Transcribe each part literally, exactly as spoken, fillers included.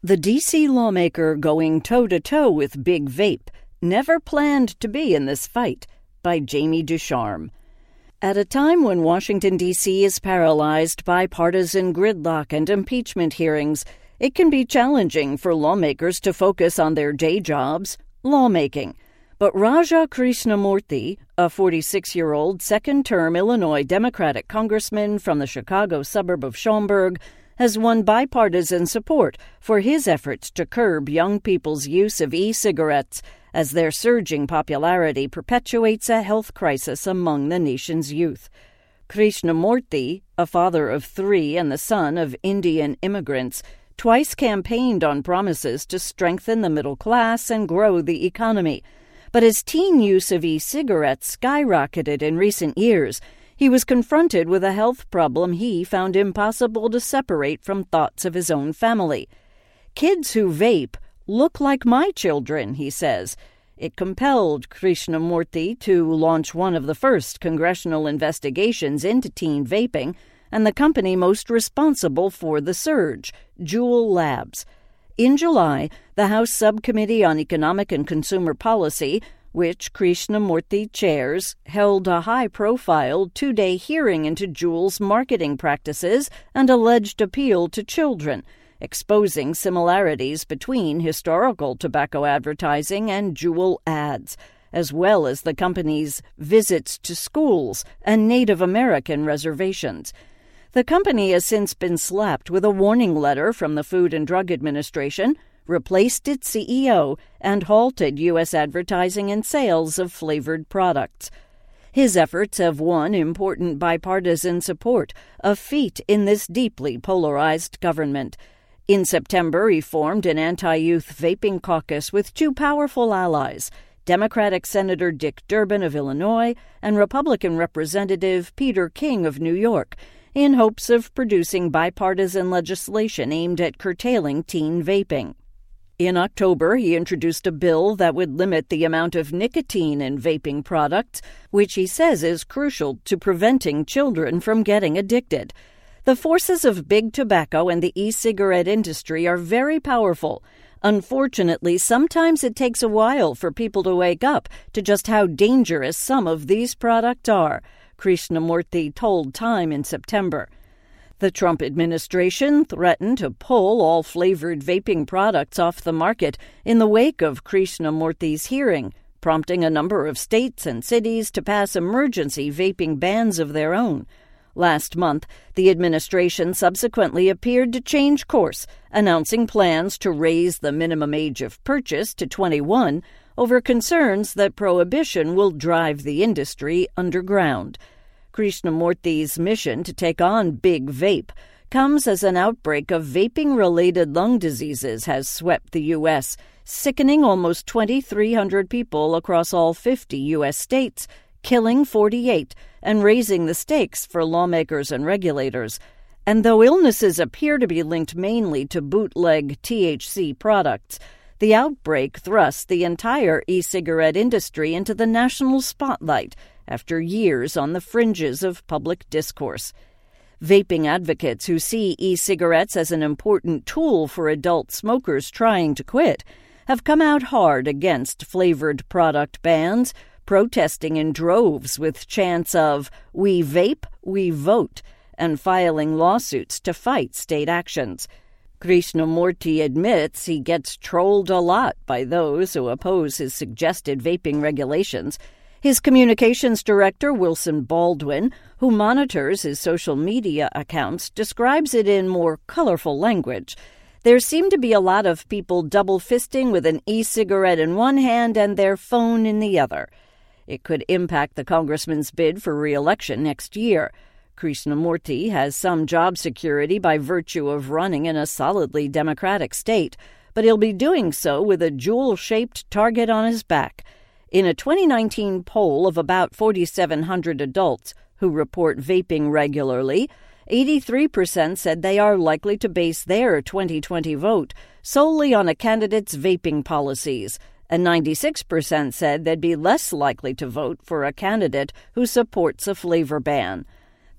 The D C lawmaker going toe-to-toe with Big Vape never planned to be in this fight, by Jamie Ducharme. At a time when Washington, D C is paralyzed by partisan gridlock and impeachment hearings, it can be challenging for lawmakers to focus on their day jobs, lawmaking. But Raja Krishnamoorthi, a forty-six-year-old second-term Illinois Democratic congressman from the Chicago suburb of Schaumburg, has won bipartisan support for his efforts to curb young people's use of e-cigarettes as their surging popularity perpetuates a health crisis among the nation's youth. Krishnamoorthi, a father of three and the son of Indian immigrants, twice campaigned on promises to strengthen the middle class and grow the economy. But as teen use of e-cigarettes skyrocketed in recent years, he was confronted with a health problem he found impossible to separate from thoughts of his own family. Kids who vape look like my children, he says. It compelled Krishnamoorthi to launch one of the first congressional investigations into teen vaping and the company most responsible for the surge, Juul Labs. In July, the House Subcommittee on Economic and Consumer Policy, which Krishnamoorthi chairs, held a high-profile two-day hearing into Juul's marketing practices and alleged appeal to children, exposing similarities between historical tobacco advertising and Juul ads, as well as the company's visits to schools and Native American reservations. The company has since been slapped with a warning letter from the Food and Drug Administration, replaced its C E O, and halted U S advertising and sales of flavored products. His efforts have won important bipartisan support, a feat in this deeply polarized government. In September, he formed an anti-youth vaping caucus with two powerful allies, Democratic Senator Dick Durbin of Illinois and Republican Representative Peter King of New York, in hopes of producing bipartisan legislation aimed at curtailing teen vaping. In October, he introduced a bill that would limit the amount of nicotine in vaping products, which he says is crucial to preventing children from getting addicted. The forces of big tobacco and the e-cigarette industry are very powerful. Unfortunately, sometimes it takes a while for people to wake up to just how dangerous some of these products are, Krishnamoorthi told Time in September. The Trump administration threatened to pull all flavored vaping products off the market in the wake of Krishnamoorthi's hearing, prompting a number of states and cities to pass emergency vaping bans of their own. Last month, the administration subsequently appeared to change course, announcing plans to raise the minimum age of purchase to twenty-one over concerns that prohibition will drive the industry underground. Krishnamoorthi's mission to take on Big Vape comes as an outbreak of vaping-related lung diseases has swept the U S, sickening almost twenty-three hundred people across all fifty U S states, killing forty-eight, and raising the stakes for lawmakers and regulators. And though illnesses appear to be linked mainly to bootleg T H C products, the outbreak thrust the entire e-cigarette industry into the national spotlight after years on the fringes of public discourse. Vaping advocates who see e-cigarettes as an important tool for adult smokers trying to quit have come out hard against flavored product bans, protesting in droves with chants of "We vape, we vote," and filing lawsuits to fight state actions. Krishnamoorthi admits he gets trolled a lot by those who oppose his suggested vaping regulations. His communications director, Wilson Baldwin, who monitors his social media accounts, describes it in more colorful language. There seem to be a lot of people double-fisting with an e-cigarette in one hand and their phone in the other. It could impact the congressman's bid for re-election next year. Krishnamoorthi has some job security by virtue of running in a solidly Democratic state, but he'll be doing so with a Juul-shaped target on his back. In a twenty nineteen poll of about forty-seven hundred adults who report vaping regularly, eighty-three percent said they are likely to base their twenty twenty vote solely on a candidate's vaping policies, and ninety-six percent said they'd be less likely to vote for a candidate who supports a flavor ban.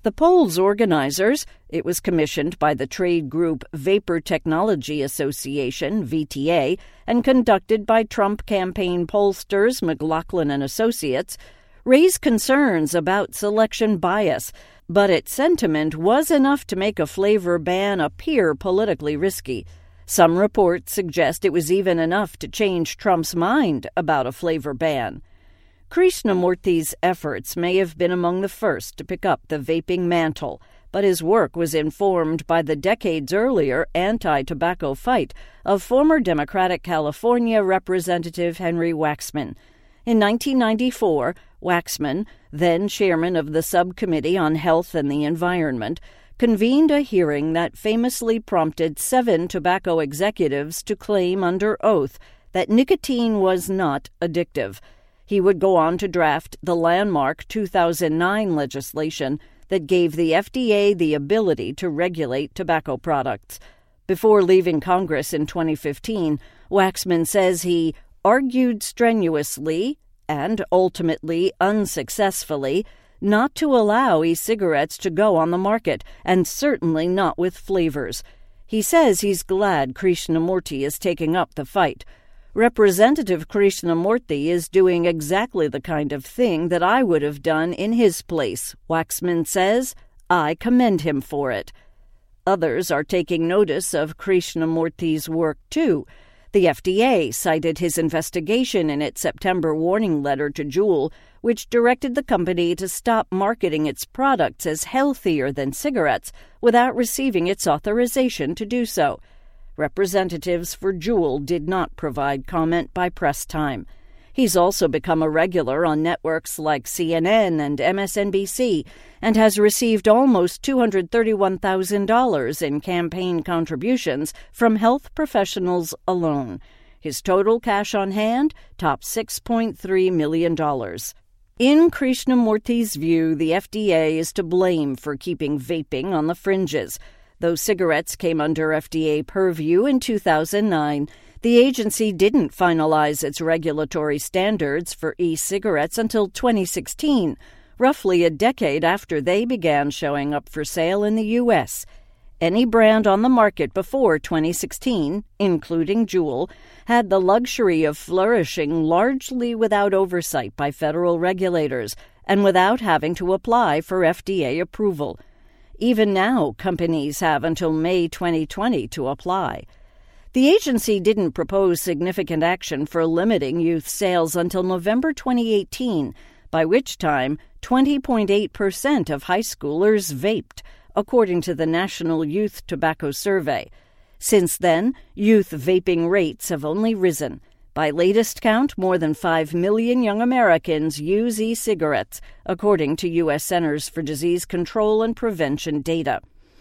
The poll's organizers, it was commissioned by the trade group Vapor Technology Association, V T A, and conducted by Trump campaign pollsters McLaughlin and Associates, raised concerns about selection bias, but its sentiment was enough to make a flavor ban appear politically risky. Some reports suggest it was even enough to change Trump's mind about a flavor ban. Krishnamurthy's efforts may have been among the first to pick up the vaping mantle, but his work was informed by the decades earlier anti-tobacco fight of former Democratic California Representative Henry Waxman. In nineteen ninety-four, Waxman, then chairman of the Subcommittee on Health and the Environment, convened a hearing that famously prompted seven tobacco executives to claim under oath that nicotine was not addictive. He would go on to draft the landmark two thousand nine legislation that gave the F D A the ability to regulate tobacco products. Before leaving Congress in twenty fifteen, Waxman says he argued strenuously and ultimately unsuccessfully not to allow e-cigarettes to go on the market, and certainly not with flavors. He says he's glad Krishnamurthy is taking up the fight. Representative Krishnamurthy is doing exactly the kind of thing that I would have done in his place, Waxman says. I commend him for it. Others are taking notice of Krishnamurthy's work, too. The F D A cited his investigation in its September warning letter to Juul, which directed the company to stop marketing its products as healthier than cigarettes without receiving its authorization to do so. Representatives for Juul did not provide comment by press time. He's also become a regular on networks like C N N and M S N B C and has received almost two hundred thirty-one thousand dollars in campaign contributions from health professionals alone. His total cash on hand tops six point three million dollars. In Krishnamurthy's view, the F D A is to blame for keeping vaping on the fringes. Though cigarettes came under F D A purview in two thousand nine, the agency didn't finalize its regulatory standards for e-cigarettes until twenty sixteen, roughly a decade after they began showing up for sale in the U S. Any brand on the market before twenty sixteen, including Juul, had the luxury of flourishing largely without oversight by federal regulators and without having to apply for F D A approval. Even now, companies have until May twenty twenty to apply. The agency didn't propose significant action for limiting youth sales until November twenty eighteen, by which time twenty point eight percent of high schoolers vaped, according to the National Youth Tobacco Survey. Since then, youth vaping rates have only risen. By latest count, more than five million young Americans use e-cigarettes, according to U S Centers for Disease Control and Prevention data.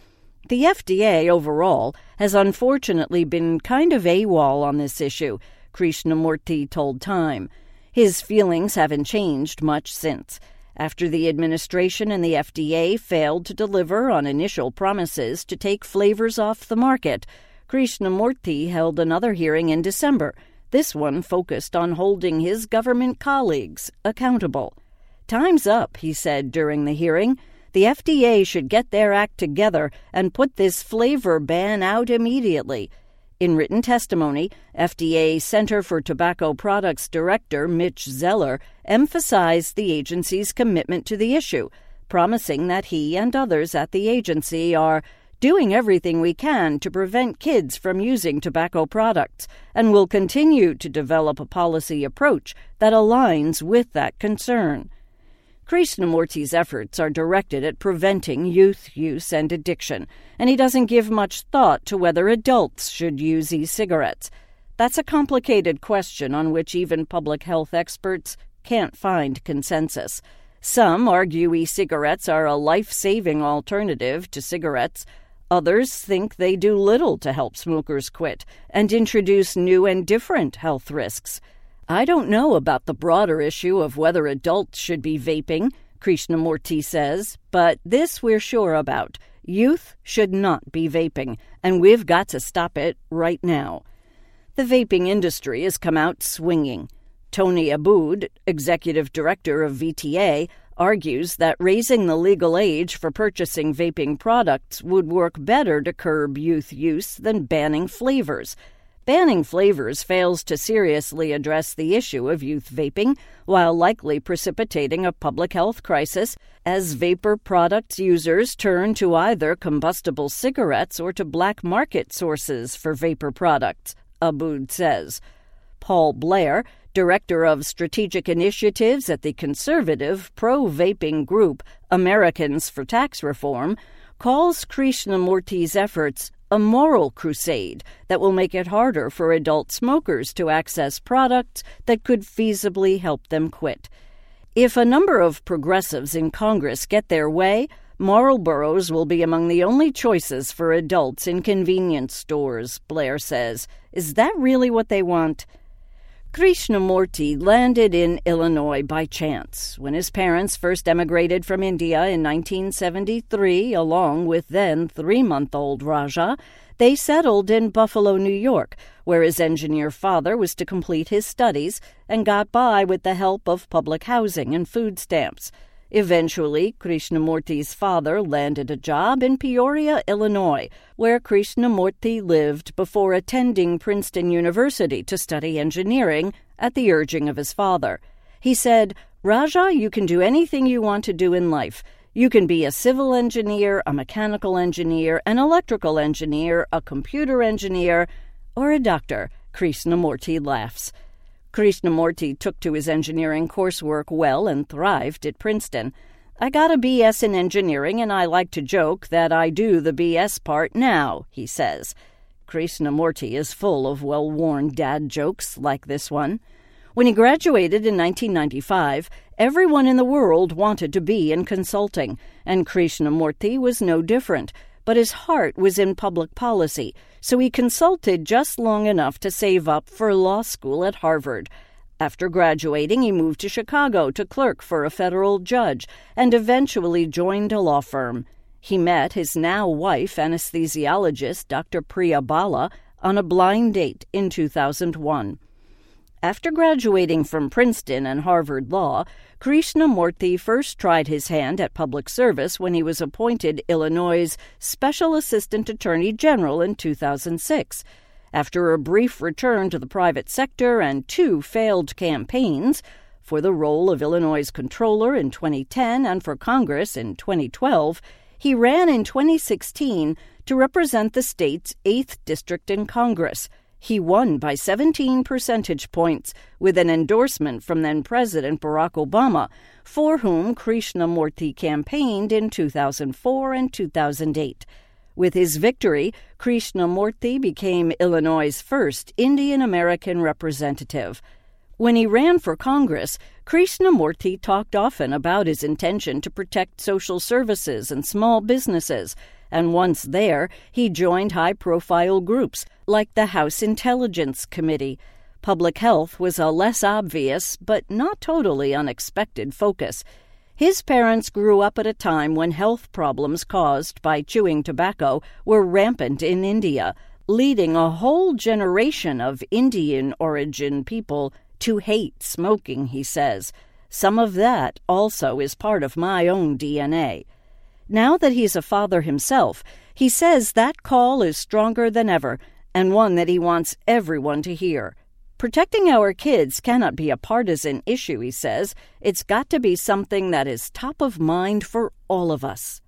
The F D A overall has unfortunately been kind of AWOL on this issue, Krishnamurthy told Time. His feelings haven't changed much since. After the administration and the F D A failed to deliver on initial promises to take flavors off the market, Krishnamurthy held another hearing in December. This one focused on holding his government colleagues accountable. Time's up, he said during the hearing. The F D A should get their act together and put this flavor ban out immediately. In written testimony, F D A Center for Tobacco Products Director Mitch Zeller emphasized the agency's commitment to the issue, promising that he and others at the agency are doing everything we can to prevent kids from using tobacco products, and will continue to develop a policy approach that aligns with that concern. Krishnamurthy's efforts are directed at preventing youth use and addiction, and he doesn't give much thought to whether adults should use e-cigarettes. That's a complicated question on which even public health experts can't find consensus. Some argue e-cigarettes are a life-saving alternative to cigarettes. Others think they do little to help smokers quit and introduce new and different health risks. I don't know about the broader issue of whether adults should be vaping, Krishnamurthy says, but this we're sure about. Youth should not be vaping, and we've got to stop it right now. The vaping industry has come out swinging. Tony Abood, executive director of V T A, argues that raising the legal age for purchasing vaping products would work better to curb youth use than banning flavors. Banning flavors fails to seriously address the issue of youth vaping, while likely precipitating a public health crisis, as vapor products users turn to either combustible cigarettes or to black market sources for vapor products, Abood says. Paul Blair, director of strategic initiatives at the conservative pro-vaping group Americans for Tax Reform, calls Krishnamurti's efforts a moral crusade that will make it harder for adult smokers to access products that could feasibly help them quit. If a number of progressives in Congress get their way, Marlboros will be among the only choices for adults in convenience stores, Blair says. Is that really what they want? Krishnamurti landed in Illinois by chance when his parents first emigrated from India in nineteen seventy-three, along with then three-month-old Raja. They settled in Buffalo, New York, where his engineer father was to complete his studies and got by with the help of public housing and food stamps. Eventually, Krishnamurti's father landed a job in Peoria, Illinois, where Krishnamurti lived before attending Princeton University to study engineering at the urging of his father. He said, "Raja, you can do anything you want to do in life. You can be a civil engineer, a mechanical engineer, an electrical engineer, a computer engineer, or a doctor." Krishnamurti laughs. Krishnamurti took to his engineering coursework well and thrived at Princeton. "I got a B S in engineering, and I like to joke that I do the B S part now," he says. Krishnamurti is full of well-worn dad jokes like this one. When he graduated in nineteen ninety-five, everyone in the world wanted to be in consulting, and Krishnamurti was no different. But his heart was in public policy, so he consulted just long enough to save up for law school at Harvard. After graduating, he moved to Chicago to clerk for a federal judge and eventually joined a law firm. He met his now-wife, anesthesiologist Doctor Priya Bala, on a blind date in two thousand one. After graduating from Princeton and Harvard Law, Krishnamurti first tried his hand at public service when he was appointed Illinois' Special Assistant Attorney General in two thousand six. After a brief return to the private sector and two failed campaigns, for the role of Illinois' Comptroller in twenty ten and for Congress in twenty twelve, he ran in twenty sixteen to represent the state's eighth District in Congress. He won by seventeen percentage points with an endorsement from then-President Barack Obama, for whom Krishnamurti campaigned in two thousand four and two thousand eight. With his victory, Krishnamurti became Illinois' first Indian-American representative. When he ran for Congress, Krishnamurti talked often about his intention to protect social services and small businesses, and once there, he joined high-profile groups like the House Intelligence Committee. Public health was a less obvious, but not totally unexpected focus. His parents grew up at a time when health problems caused by chewing tobacco were rampant in India, leading a whole generation of Indian-origin people to hate smoking, he says. Some of that also is part of my own D N A. Now that he's a father himself, he says that call is stronger than ever, and one that he wants everyone to hear. Protecting our kids cannot be a partisan issue, he says. It's got to be something that is top of mind for all of us.